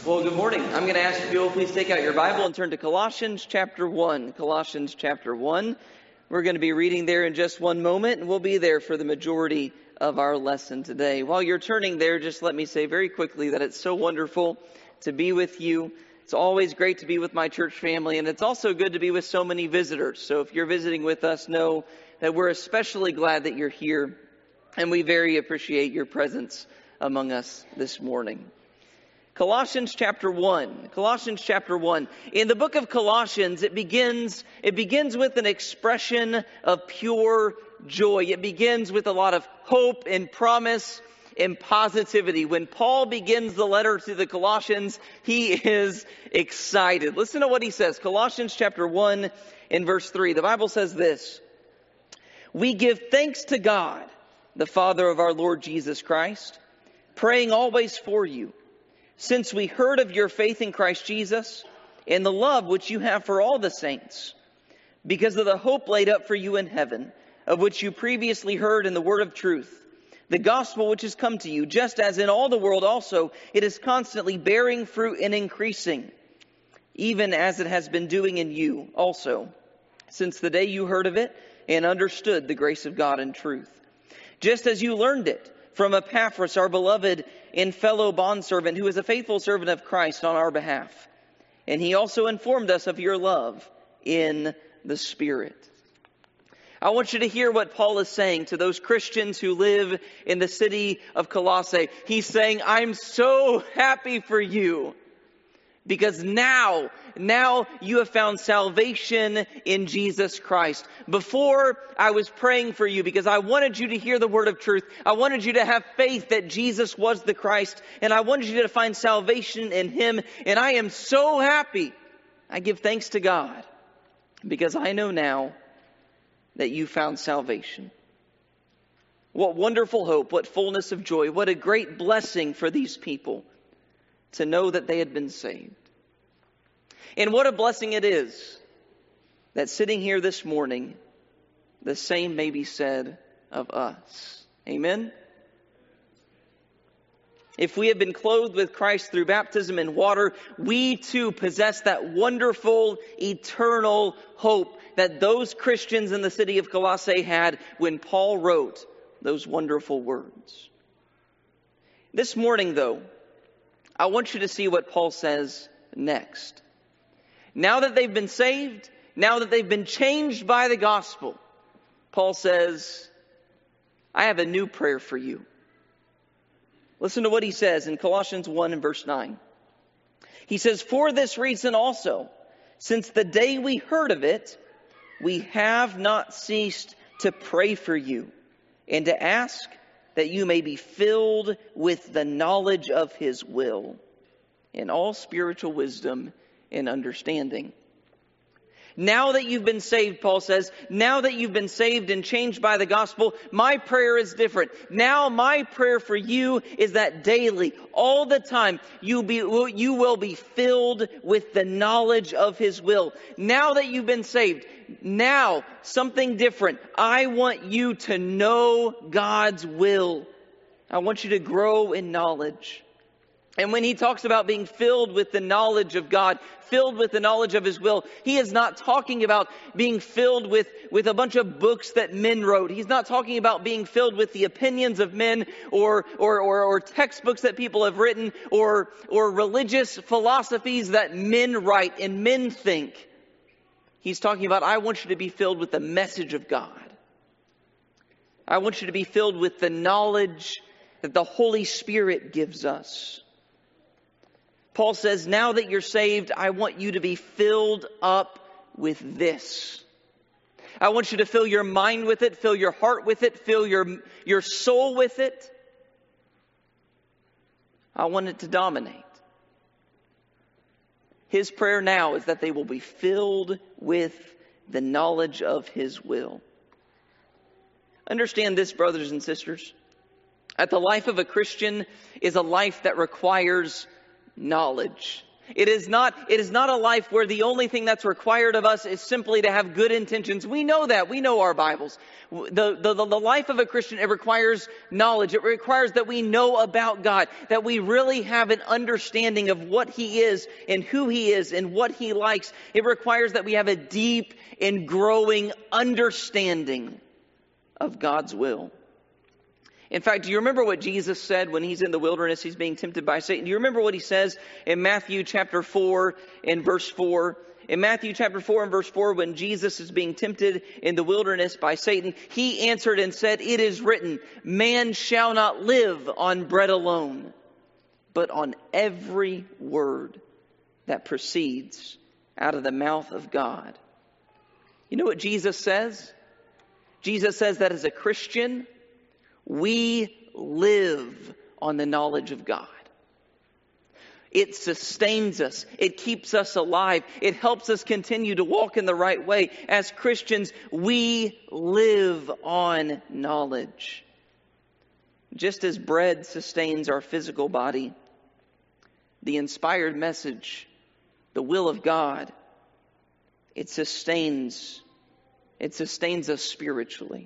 Well, good morning. I'm going to ask if you will please take out your Bible and turn to Colossians chapter 1. Colossians chapter 1. We're going to be reading there in just one moment, and we'll be there for the majority of our lesson today. While you're turning there, just let me say very quickly that it's so wonderful to be with you. It's always great to be with my church family, and it's also good to be with so many visitors. So if you're visiting with us, know that we're especially glad that you're here, and we very appreciate your presence among us this morning. Colossians chapter 1. Colossians chapter 1. In the book of Colossians, it begins with an expression of pure joy. It begins with a lot of hope and promise and positivity. When Paul begins the letter to the Colossians, he is excited. Listen to what he says. Colossians chapter 1 and verse 3. The Bible says this: "We give thanks to God, the Father of our Lord Jesus Christ, praying always for you, since we heard of your faith in Christ Jesus and the love which you have for all the saints, because of the hope laid up for you in heaven, of which you previously heard in the word of truth, the gospel which has come to you, just as in all the world also it is constantly bearing fruit and increasing, even as it has been doing in you also, since the day you heard of it and understood the grace of God in truth. Just as you learned it from Epaphras, our beloved and fellow bondservant, who is a faithful servant of Christ on our behalf. And he also informed us of your love in the Spirit." I want you to hear what Paul is saying to those Christians who live in the city of Colossae. He's saying, I'm so happy for you, because now you have found salvation in Jesus Christ. Before, I was praying for you because I wanted you to hear the word of truth. I wanted you to have faith that Jesus was the Christ, and I wanted you to find salvation in Him. And I am so happy. I give thanks to God because I know now that you found salvation. What wonderful hope, what fullness of joy, what a great blessing for these people to know that they had been saved. And what a blessing it is that sitting here this morning, the same may be said of us. Amen? If we have been clothed with Christ through baptism in water, we too possess that wonderful, eternal hope that those Christians in the city of Colossae had when Paul wrote those wonderful words. This morning, though, I want you to see what Paul says next. Now that they've been saved, now that they've been changed by the gospel, Paul says, I have a new prayer for you. Listen to what he says in Colossians 1 and verse 9. He says, "For this reason also, since the day we heard of it, we have not ceased to pray for you and to ask that you may be filled with the knowledge of His will in all spiritual wisdom and understanding." Now that you've been saved, Paul says, now that you've been saved and changed by the gospel, my prayer is different. Now my prayer for you is that daily, all the time, you will be filled with the knowledge of His will. Now that you've been saved, now something different. I want you to know God's will. I want you to grow in knowledge. And when he talks about being filled with the knowledge of God, filled with the knowledge of His will, he is not talking about being filled with a bunch of books that men wrote. He's not talking about being filled with the opinions of men or textbooks that people have written or religious philosophies that men write and men think. He's talking about, I want you to be filled with the message of God. I want you to be filled with the knowledge that the Holy Spirit gives us. Paul says, now that you're saved, I want you to be filled up with this. I want you to fill your mind with it, fill your heart with it, fill your soul with it. I want it to dominate. His prayer now is that they will be filled with the knowledge of His will. Understand this, brothers and sisters, that the life of a Christian is a life that requires knowledge. It is not a life where the only thing that's required of us is simply to have good intentions. We know that. We know our Bibles. The life of a Christian, it requires knowledge. It requires that we know about God, that we really have an understanding of what He is and who He is and what He likes. It requires that we have a deep and growing understanding of God's will. In fact, do you remember what Jesus said when He's in the wilderness? He's being tempted by Satan. Do you remember what He says in Matthew chapter 4 and verse 4? In Matthew chapter 4 and verse 4, when Jesus is being tempted in the wilderness by Satan, He answered and said, "It is written, man shall not live on bread alone, but on every word that proceeds out of the mouth of God." You know what Jesus says? Jesus says that as a Christian, we live on the knowledge of God. It sustains us. It keeps us alive. It helps us continue to walk in the right way. As Christians, we live on knowledge. Just as bread sustains our physical body, the inspired message, the will of God, it sustains us spiritually.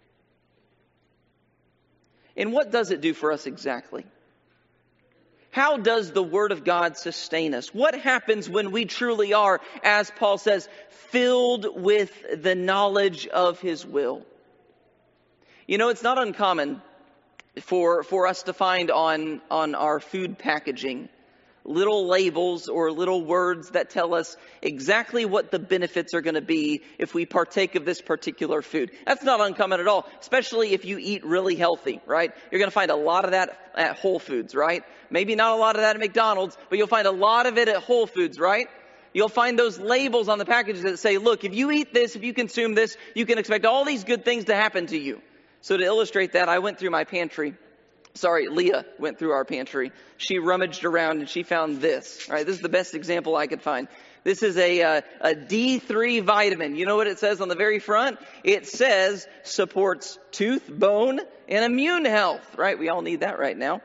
And what does it do for us exactly? How does the Word of God sustain us? What happens when we truly are, as Paul says, filled with the knowledge of His will? You know, it's not uncommon for us to find on our food packaging little labels or little words that tell us exactly what the benefits are going to be if we partake of this particular food. That's not uncommon at all, especially if you eat really healthy, right? You're going to find a lot of that at Whole Foods, right? Maybe not a lot of that at McDonald's, but you'll find a lot of it at Whole Foods, right? You'll find those labels on the packages that say, look, if you eat this, if you consume this, you can expect all these good things to happen to you. So to illustrate that, I went through my pantry. Leah went through our pantry. She rummaged around and she found this. All right, this is the best example I could find. This is a D3 vitamin. You know what it says on the very front? It says supports tooth, bone, and immune health. Right? We all need that right now.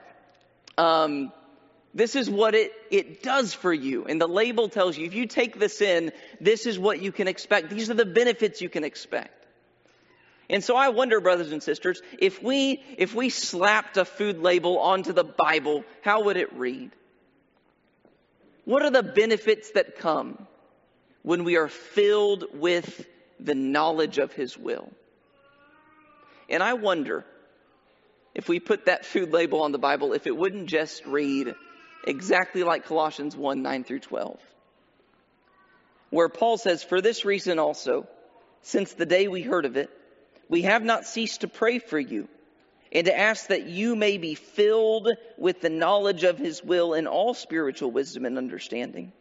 This is what it does for you. And the label tells you, if you take this in, this is what you can expect. These are the benefits you can expect. And so I wonder, brothers and sisters, if we slapped a food label onto the Bible, how would it read? What are the benefits that come when we are filled with the knowledge of His will? And I wonder if we put that food label on the Bible, if it wouldn't just read exactly like Colossians 1, 9 through 12. Where Paul says, "For this reason also, since the day we heard of it, we have not ceased to pray for you and to ask that you may be filled with the knowledge of His will in all spiritual wisdom and understanding,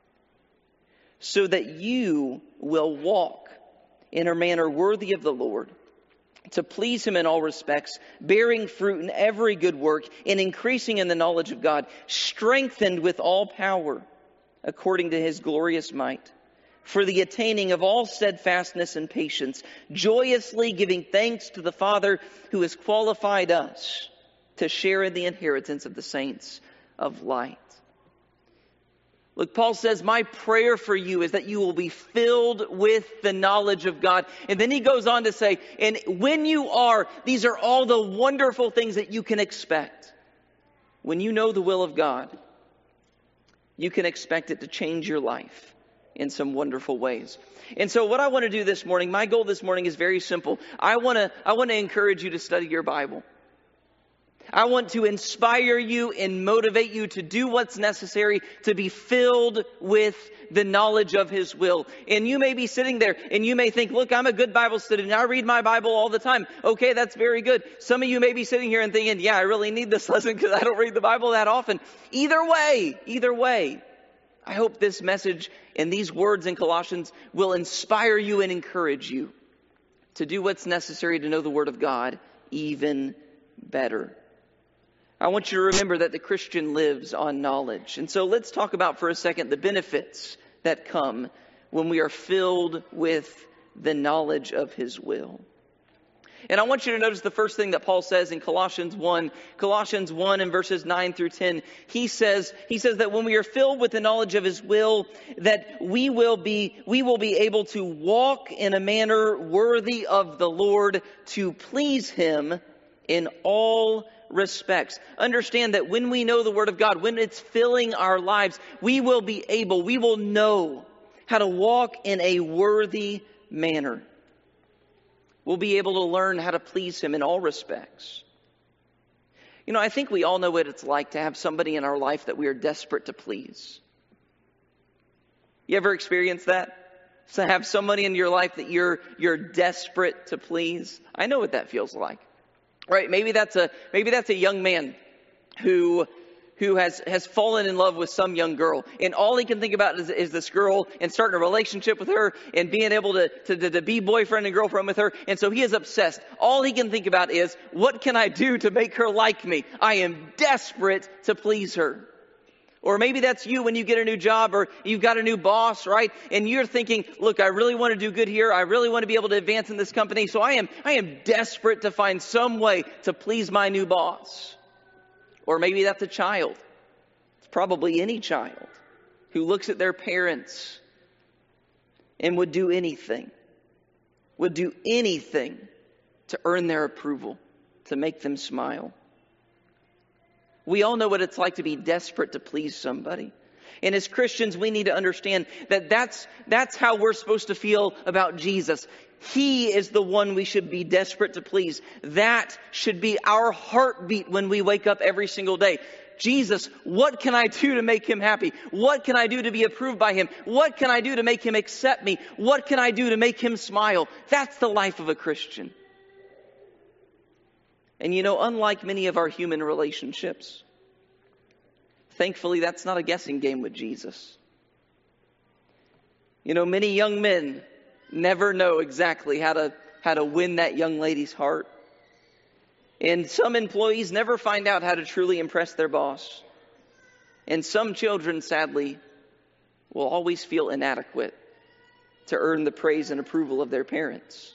so that you will walk in a manner worthy of the Lord, to please Him in all respects, bearing fruit in every good work and increasing in the knowledge of God, strengthened with all power according to His glorious might, for the attaining of all steadfastness and patience, joyously giving thanks to the Father who has qualified us to share in the inheritance of the saints of light." Look, Paul says, my prayer for you is that you will be filled with the knowledge of God. And then he goes on to say, and when you are, these are all the wonderful things that you can expect. When you know the will of God, you can expect it to change your life in some wonderful ways. And so what I want to do this morning, my goal this morning is very simple. I want to encourage you to study your Bible. I want to inspire you and motivate you to do what's necessary to be filled with the knowledge of His will. And you may be sitting there and you may think, look, I'm a good Bible student. I read my Bible all the time. Okay, that's very good. Some of you may be sitting here and thinking, yeah, I really need this lesson because I don't read the Bible that often. Either way, I hope this message and these words in Colossians will inspire you and encourage you to do what's necessary to know the Word of God even better. I want you to remember that the Christian lives on knowledge. And so let's talk about for a second the benefits that come when we are filled with the knowledge of His will. And I want you to notice the first thing that Paul says in Colossians 1 in verses 9 through 10. He says that when we are filled with the knowledge of his will, that we will be able to walk in a manner worthy of the Lord, to please him in all respects. Understand that when we know the Word of God, when it's filling our lives, we will know how to walk in a worthy manner. We'll be able to learn how to please him in all respects. You know, I think we all know what it's like to have somebody in our life that we are desperate to please. You ever experienced that? To have somebody in your life that you're desperate to please? I know what that feels like. Right? Maybe that's a young man who has fallen in love with some young girl, and all he can think about is this girl and starting a relationship with her and being able to be boyfriend and girlfriend with her. And so he is obsessed. All he can think about is, what can I do to make her like me? I am desperate to please her. Or maybe that's you when you get a new job or you've got a new boss, right? And you're thinking, look, I really want to do good here. I really want to be able to advance in this company. So I am desperate to find some way to please my new boss. Or maybe that's a child. It's probably any child who looks at their parents and would do anything to earn their approval, to make them smile. We all know what it's like to be desperate to please somebody. And as Christians, we need to understand that that's how we're supposed to feel about Jesus. He is the one we should be desperate to please. That should be our heartbeat when we wake up every single day. Jesus, what can I do to make him happy? What can I do to be approved by him? What can I do to make him accept me? What can I do to make him smile? That's the life of a Christian. And you know, unlike many of our human relationships, thankfully that's not a guessing game with Jesus. You know, many young men never know exactly how to win that young lady's heart. And some employees never find out how to truly impress their boss. And some children, sadly, will always feel inadequate to earn the praise and approval of their parents.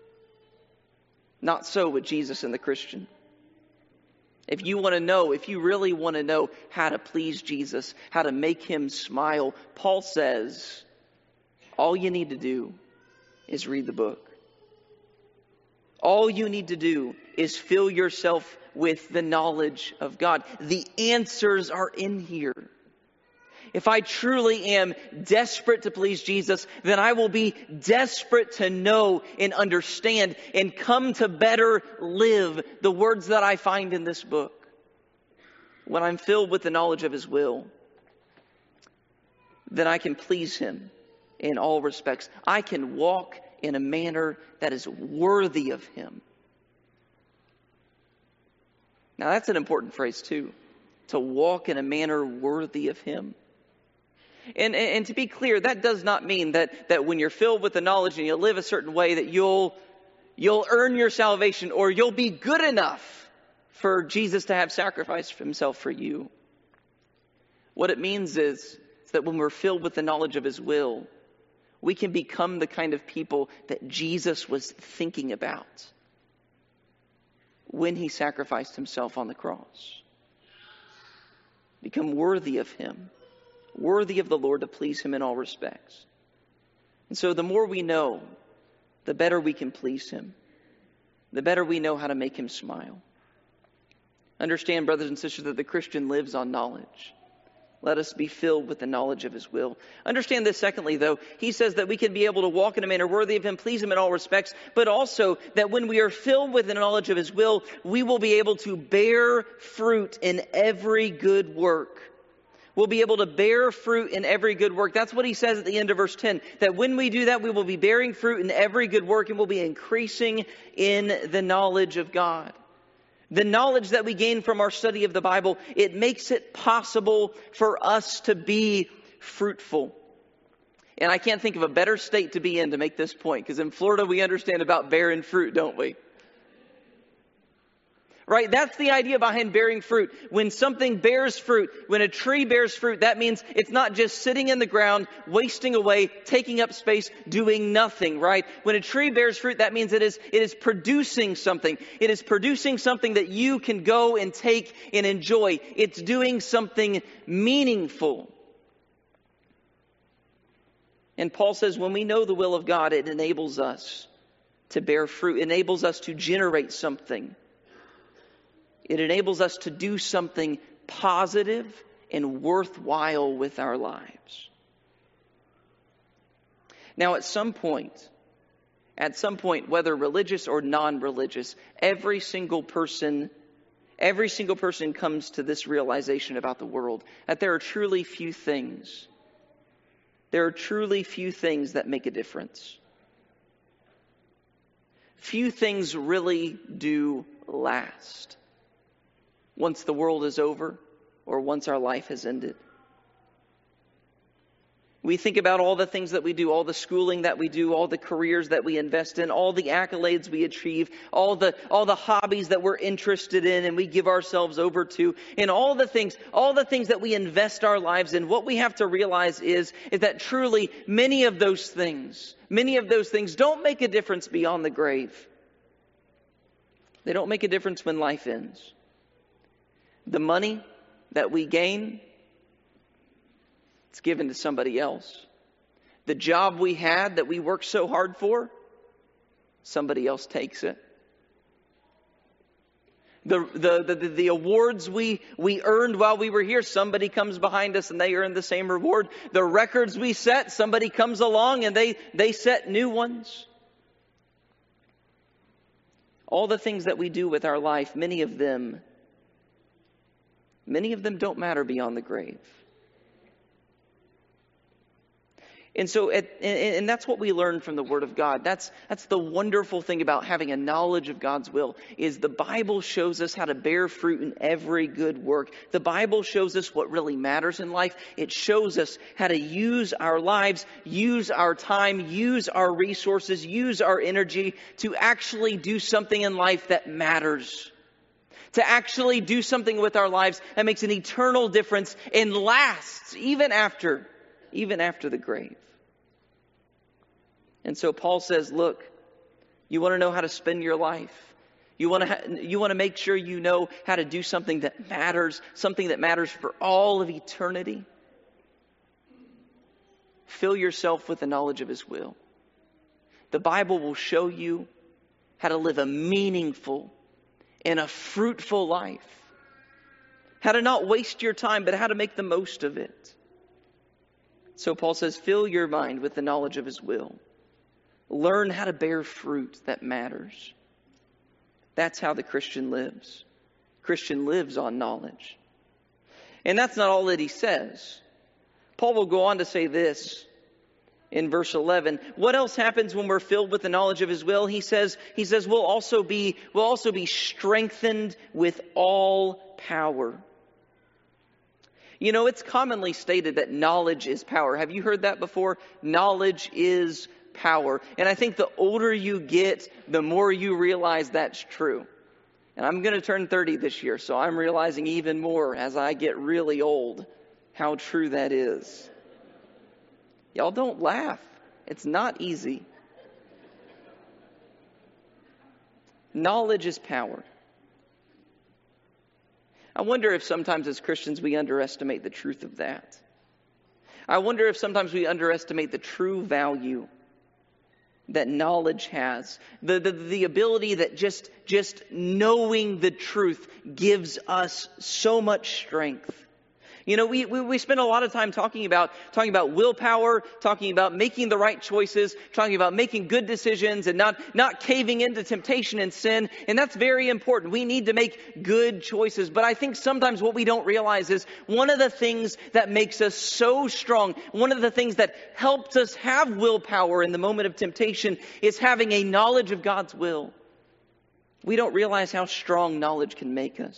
Not so with Jesus and the Christian. If you really want to know how to please Jesus, how to make him smile, Paul says, all you need to do is read the book. All you need to do is fill yourself with the knowledge of God. The answers are in here. If I truly am desperate to please Jesus, then I will be desperate to know and understand and come to better live the words that I find in this book. When I'm filled with the knowledge of his will, then I can please him in all respects. I can walk in a manner that is worthy of him. Now that's an important phrase too. To walk in a manner worthy of him. And to be clear, that does not mean that when you're filled with the knowledge and you live a certain way that you'll earn your salvation or you'll be good enough for Jesus to have sacrificed himself for you. What it means is that when we're filled with the knowledge of his will, we can become the kind of people that Jesus was thinking about when he sacrificed himself on the cross. Become worthy of him. Worthy of the Lord to please him in all respects. And so the more we know, the better we can please him. The better we know how to make him smile. Understand, brothers and sisters, that the Christian lives on knowledge. Let us be filled with the knowledge of his will. Understand this secondly, though. He says that we can be able to walk in a manner worthy of him, please him in all respects, but also that when we are filled with the knowledge of his will, we will be able to bear fruit in every good work. We'll be able to bear fruit in every good work. That's what he says at the end of verse 10. That when we do that, we will be bearing fruit in every good work and will be increasing in the knowledge of God. The knowledge that we gain from our study of the Bible, it makes it possible for us to be fruitful. And I can't think of a better state to be in to make this point, because in Florida we understand about bearing fruit, don't we? Right? That's the idea behind bearing fruit. When something bears fruit, when a tree bears fruit, that means it's not just sitting in the ground, wasting away, taking up space, doing nothing, right? When a tree bears fruit, that means it is producing something. It is producing something that you can go and take and enjoy. It's doing something meaningful. And Paul says when we know the will of God, it enables us to bear fruit, enables us to generate something. It enables us to do something positive and worthwhile with our lives. Now, at some point, whether religious or non-religious, every single person comes to this realization about the world, that there are truly few things. There are truly few things that make a difference. Few things really do last once the world is over or once our life has ended. We think about all the things that we do, all the schooling that we do, all the careers that we invest in, all the accolades we achieve, all the hobbies that we're interested in and we give ourselves over to, and all the things that we invest our lives in. What we have to realize is that truly many of those things don't make a difference beyond the grave. They don't make a difference when life ends. The money that we gain, it's given to somebody else. The job we had that we worked so hard for, somebody else takes it. The awards we earned while we were here, somebody comes behind us and they earn the same reward. The records we set, somebody comes along and they set new ones. All the things that we do with our life, many of them don't matter beyond the grave. And so, and that's what we learn from the Word of God. That's the wonderful thing about having a knowledge of God's will, is the Bible shows us how to bear fruit in every good work. The Bible shows us what really matters in life. It shows us how to use our lives, use our time, use our resources, use our energy to actually do something in life that matters. To actually do something with our lives that makes an eternal difference and lasts even after the grave. And so Paul says, look, you want to know how to spend your life. You want to make sure you know how to do something that matters for all of eternity. Fill yourself with the knowledge of His will. The Bible will show you how to live a meaningful and a fruitful life. How to not waste your time, but how to make the most of it. So Paul says, fill your mind with the knowledge of His will. Learn how to bear fruit that matters. That's how the Christian lives. Christian lives on knowledge. And that's not all that he says. Paul will go on to say this in verse 11. What else happens when we're filled with the knowledge of His will? He says we'll also be strengthened with all power. You know, it's commonly stated that knowledge is power. Have you heard that before? Knowledge is power. And I think the older you get, the more you realize that's true. And I'm going to turn 30 this year, so I'm realizing even more as I get really old how true that is. Y'all don't laugh. It's not easy. Knowledge is power. I wonder if sometimes as Christians we underestimate the truth of that. I wonder if sometimes we underestimate the true value that knowledge has. The ability that just knowing the truth gives us so much strength. You know, we spend a lot of time talking about willpower, talking about making the right choices, talking about making good decisions and not caving into temptation and sin. And that's very important. We need to make good choices. But I think sometimes what we don't realize is one of the things that makes us so strong, one of the things that helps us have willpower in the moment of temptation is having a knowledge of God's will. We don't realize how strong knowledge can make us.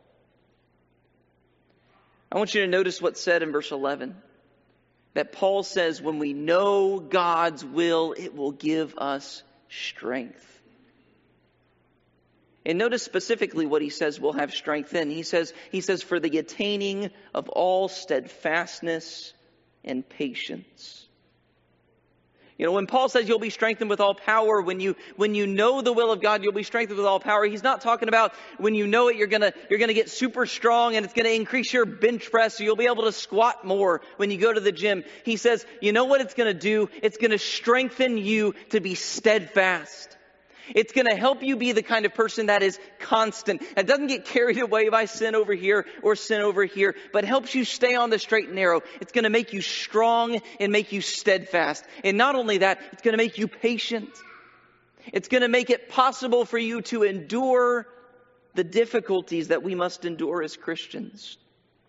I want you to notice what's said in verse 11. That Paul says when we know God's will, it will give us strength. And notice specifically what he says we'll have strength in. He says, for the attaining of all steadfastness and patience. When Paul says you'll be strengthened with all power, when you know the will of God, you'll be strengthened with all power. He's not talking about when you know it, you're gonna get super strong and it's gonna increase your bench press, so you'll be able to squat more when you go to the gym. He says, you know what it's gonna do? It's gonna strengthen you to be steadfast. It's going to help you be the kind of person that is constant, that doesn't get carried away by sin over here or sin over here, but helps you stay on the straight and narrow. It's going to make you strong and make you steadfast. And not only that, it's going to make you patient. It's going to make it possible for you to endure the difficulties that we must endure as Christians.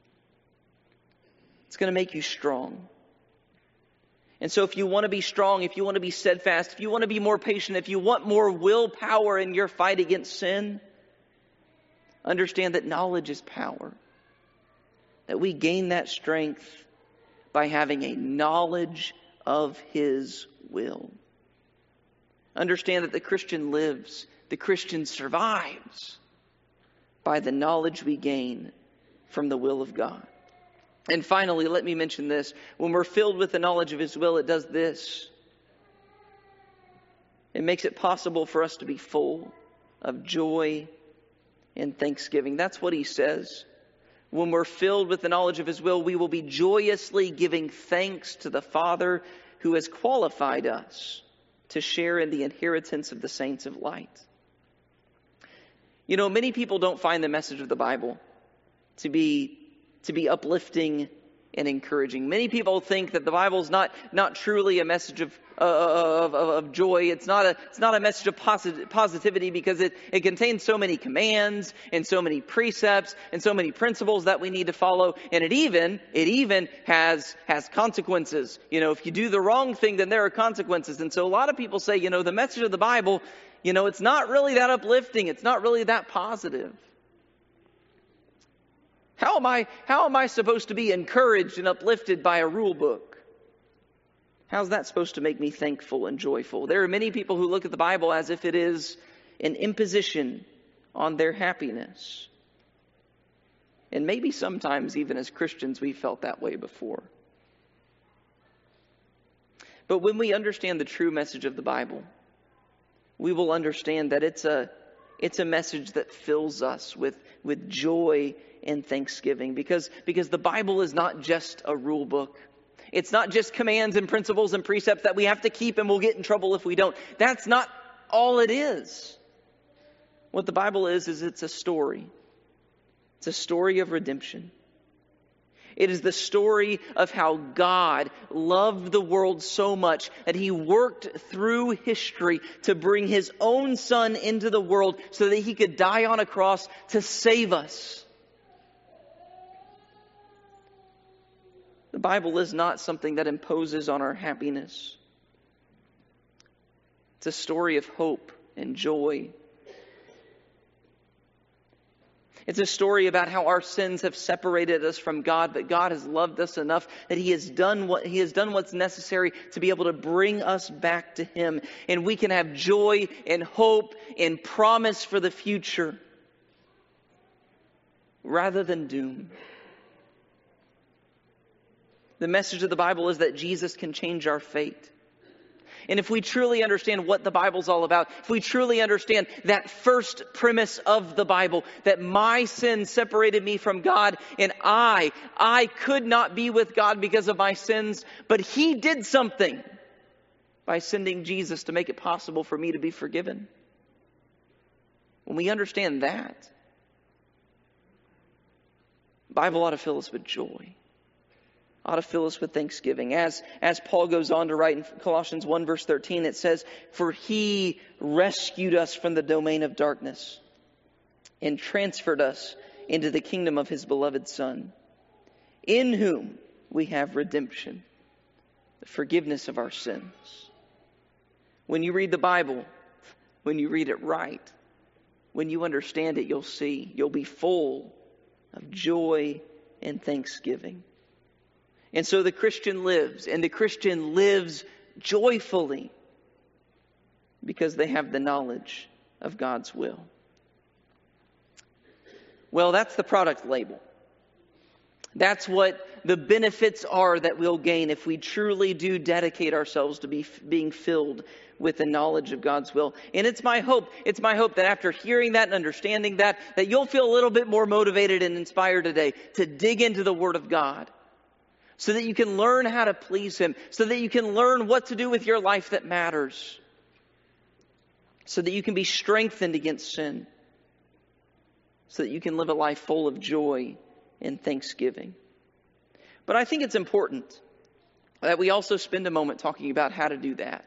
It's going to make you strong. And so if you want to be strong, if you want to be steadfast, if you want to be more patient, if you want more willpower in your fight against sin, understand that knowledge is power. That we gain that strength by having a knowledge of His will. Understand that the Christian lives, the Christian survives by the knowledge we gain from the will of God. And finally, let me mention this. When we're filled with the knowledge of His will, it does this. It makes it possible for us to be full of joy and thanksgiving. That's what he says. When we're filled with the knowledge of His will, we will be joyously giving thanks to the Father who has qualified us to share in the inheritance of the saints of light. Many people don't find the message of the Bible to be uplifting and encouraging. Many people think that the Bible is not truly a message of joy. It's not a message of positivity because it contains so many commands and so many precepts and so many principles that we need to follow. And it even has consequences. If you do the wrong thing, then there are consequences. And so a lot of people say, the message of the Bible, it's not really that uplifting. It's not really that positive. How am I supposed to be encouraged and uplifted by a rule book? How's that supposed to make me thankful and joyful? There are many people who look at the Bible as if it is an imposition on their happiness. And maybe sometimes even as Christians we felt that way before. But when we understand the true message of the Bible, we will understand that it's a message that fills us with joy and thanksgiving, because the Bible is not just a rule book. It's not just commands and principles and precepts that we have to keep and we'll get in trouble if we don't. That's not all it is. What the Bible is it's a story. It's a story of redemption. It is the story of how God loved the world so much that He worked through history to bring His own Son into the world so that He could die on a cross to save us. The Bible is not something that imposes on our happiness. It's a story of hope and joy. It's a story about how our sins have separated us from God, but God has loved us enough that He has done what's necessary to be able to bring us back to Him. And we can have joy and hope and promise for the future rather than doom. The message of the Bible is that Jesus can change our fate. And if we truly understand what the Bible's all about, if we truly understand that first premise of the Bible, that my sin separated me from God and I could not be with God because of my sins, but He did something by sending Jesus to make it possible for me to be forgiven. When we understand that, the Bible ought to fill us with joy. Ought to fill us with thanksgiving. As Paul goes on to write in Colossians 1 verse 13, it says, "For He rescued us from the domain of darkness and transferred us into the kingdom of His beloved Son, in whom we have redemption, the forgiveness of our sins." When you read the Bible, when you read it right, when you understand it, you'll be full of joy and thanksgiving. And so the Christian lives, and the Christian lives joyfully because they have the knowledge of God's will. Well, that's the product label. That's what the benefits are that we'll gain if we truly do dedicate ourselves to being filled with the knowledge of God's will. And it's my hope that after hearing that and understanding that you'll feel a little bit more motivated and inspired today to dig into the Word of God, so that you can learn how to please Him, so that you can learn what to do with your life that matters, so that you can be strengthened against sin, so that you can live a life full of joy and thanksgiving. But I think it's important that we also spend a moment talking about how to do that.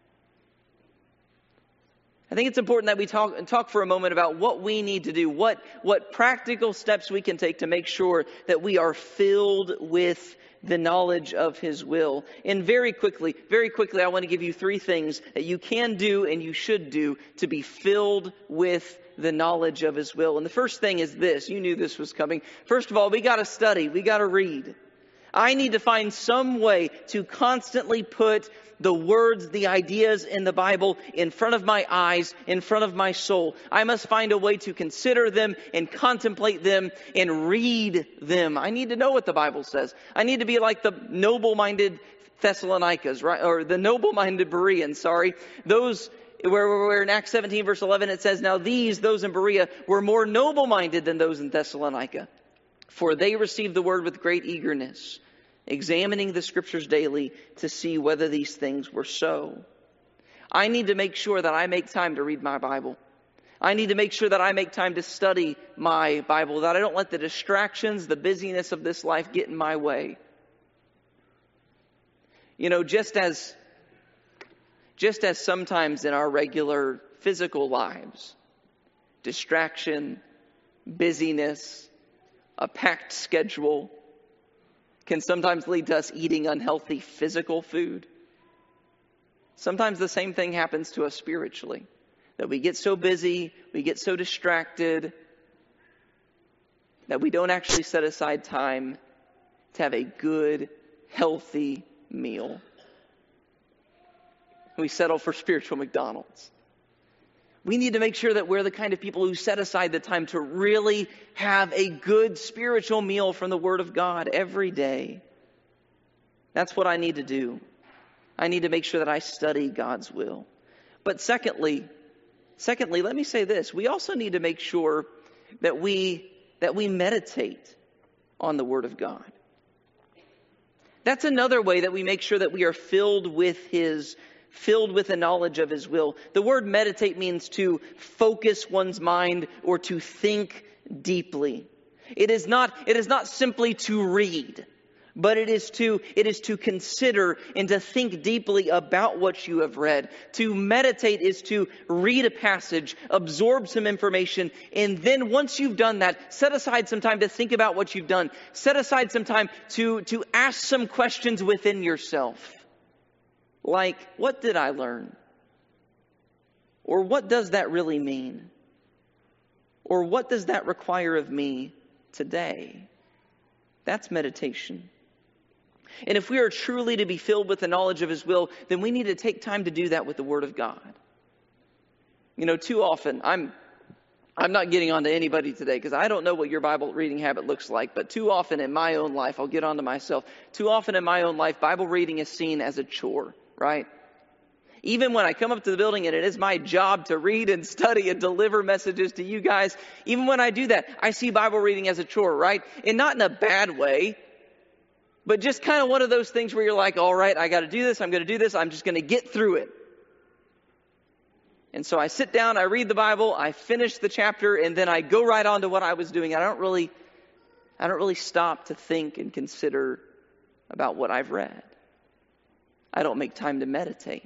I think it's important that we talk for a moment about what we need to do, what practical steps we can take to make sure that we are filled with the knowledge of His will. And very quickly, I want to give you 3 things that you can do and you should do to be filled with the knowledge of His will. And the first thing is this. You knew this was coming. First of all, we got to study. We got to read. I need to find some way to constantly put the words, the ideas in the Bible in front of my eyes, in front of my soul. I must find a way to consider them and contemplate them and read them. I need to know what the Bible says. I need to be like the noble-minded Thessalonians, right? Or the noble-minded Bereans, sorry. Those where in Acts 17 verse 11 it says, "Now those in Berea were more noble-minded than those in Thessalonica, for they received the word with great eagerness, examining the scriptures daily to see whether these things were so." I need to make sure that I make time to read my Bible. I need to make sure that I make time to study my Bible, that I don't let the distractions, the busyness of this life get in my way. You know, just as sometimes in our regular physical lives, distraction, busyness, a packed schedule can sometimes lead to us eating unhealthy physical food. Sometimes the same thing happens to us spiritually, that we get so busy, we get so distracted, that we don't actually set aside time to have a good, healthy meal. We settle for spiritual McDonald's. We need to make sure that we're the kind of people who set aside the time to really have a good spiritual meal from the Word of God every day. That's what I need to do. I need to make sure that I study God's will. But secondly, let me say this. We also need to make sure that we meditate on the Word of God. That's another way that we make sure that we are filled with the knowledge of His will. The word meditate means to focus one's mind or to think deeply. It is not simply to read, but it is to consider and to think deeply about what you have read. To meditate is to read a passage, absorb some information, and then once you've done that, set aside some time to think about what you've done. Set aside some time to ask some questions within yourself. Like, what did I learn? Or what does that really mean? Or what does that require of me today? That's meditation. And if we are truly to be filled with the knowledge of His will, then we need to take time to do that with the Word of God. You know, too often, I'm not getting on to anybody today because I don't know what your Bible reading habit looks like, but too often in my own life, I'll get on to myself, too often in my own life, Bible reading is seen as a chore. Right? Even when I come up to the building and it is my job to read and study and deliver messages to you guys, even when I do that, I see Bible reading as a chore, right? And not in a bad way, but just kind of one of those things where you're like, all right, I got to do this. I'm going to do this. I'm just going to get through it. And so I sit down, I read the Bible, I finish the chapter, and then I go right on to what I was doing. I don't really stop to think and consider about what I've read. I don't make time to meditate.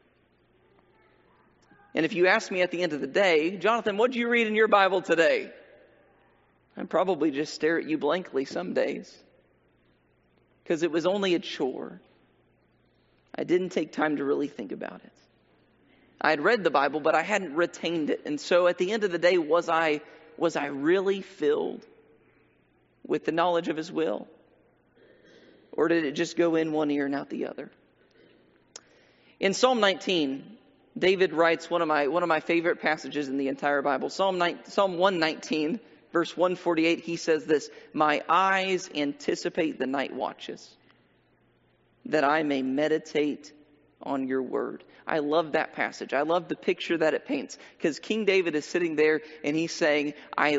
And if you ask me at the end of the day, Jonathan, what did you read in your Bible today? I'd probably just stare at you blankly some days. Because it was only a chore. I didn't take time to really think about it. I had read the Bible, but I hadn't retained it. And so at the end of the day, was I really filled with the knowledge of His will? Or did it just go in one ear and out the other? In Psalm 19, David writes one of my favorite passages in the entire Bible. Psalm 119, verse 148, he says this, "My eyes anticipate the night watches, that I may meditate on your word." I love that passage. I love the picture that it paints, because King David is sitting there and he's saying, I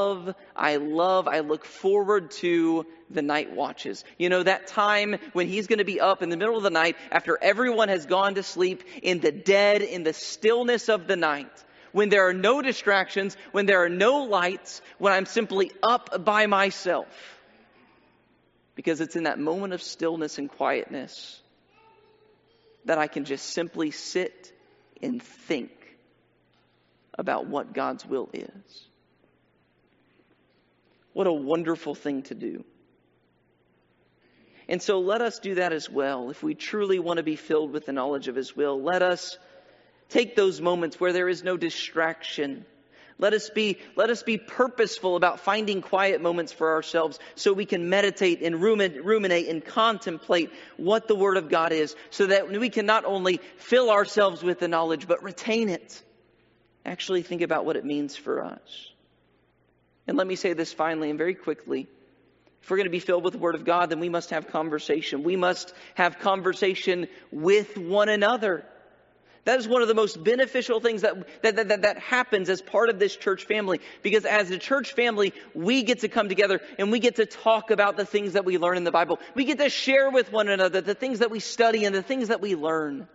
look forward to the night watches. You know, that time when he's going to be up in the middle of the night after everyone has gone to sleep, in the dead, in the stillness of the night, when there are no distractions, when there are no lights, when I'm simply up by myself. Because it's in that moment of stillness and quietness that I can just simply sit and think about what God's will is. What a wonderful thing to do. And so let us do that as well. If we truly want to be filled with the knowledge of His will, let us take those moments where there is no distraction. Let us be purposeful about finding quiet moments for ourselves so we can meditate and ruminate and contemplate what the Word of God is, so that we can not only fill ourselves with the knowledge, but retain it. Actually think about what it means for us. And let me say this finally and very quickly. If we're going to be filled with the Word of God, then we must have conversation. We must have conversation with one another. That is one of the most beneficial things that happens as part of this church family. Because as a church family, we get to come together and we get to talk about the things that we learn in the Bible. We get to share with one another the things that we study and the things that we learn.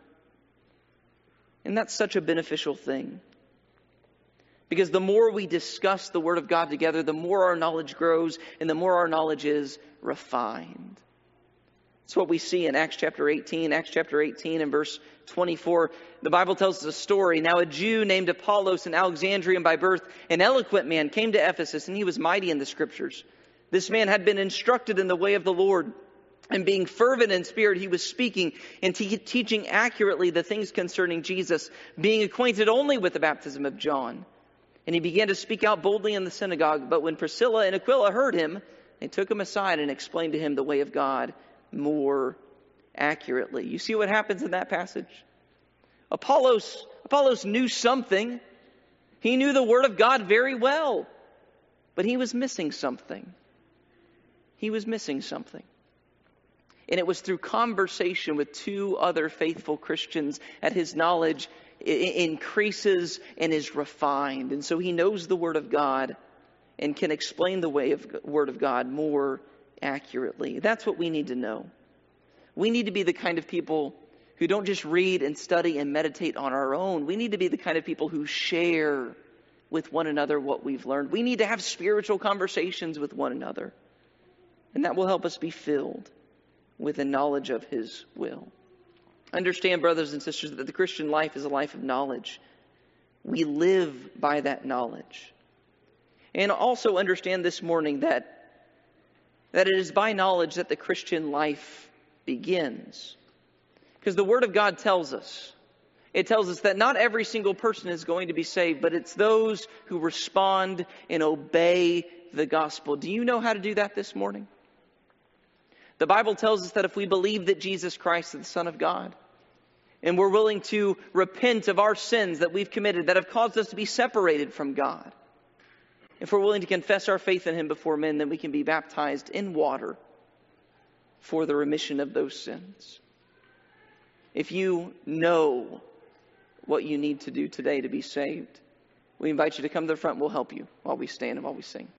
And that's such a beneficial thing. Because the more we discuss the Word of God together, the more our knowledge grows and the more our knowledge is refined. That's what we see in Acts chapter 18. Acts chapter 18 and verse 24. The Bible tells us a story. Now a Jew named Apollos, an Alexandrian by birth, an eloquent man, came to Ephesus, and he was mighty in the Scriptures. This man had been instructed in the way of the Lord, and being fervent in spirit, he was speaking and teaching accurately the things concerning Jesus, being acquainted only with the baptism of John. And he began to speak out boldly in the synagogue. But when Priscilla and Aquila heard him, they took him aside and explained to him the way of God more accurately. You see what happens in that passage? Apollos knew something. He knew the Word of God very well. But he was missing something. He was missing something. And it was through conversation with two other faithful Christians that his knowledge increases and is refined. And so he knows the Word of God and can explain the Word of God more accurately. That's what we need to know. We need to be the kind of people who don't just read and study and meditate on our own. We need to be the kind of people who share with one another what we've learned. We need to have spiritual conversations with one another. And that will help us be filled with the knowledge of His will. Understand, brothers and sisters, that the Christian life is a life of knowledge. We live by that knowledge. And also understand this morning that it is by knowledge that the Christian life begins. Because the Word of God tells us. It tells us that not every single person is going to be saved, but it's those who respond and obey the gospel. Do you know how to do that this morning? The Bible tells us that if we believe that Jesus Christ is the Son of God, and we're willing to repent of our sins that we've committed that have caused us to be separated from God, if we're willing to confess our faith in Him before men, then we can be baptized in water for the remission of those sins. If you know what you need to do today to be saved, we invite you to come to the front. We'll help you while we stand and while we sing.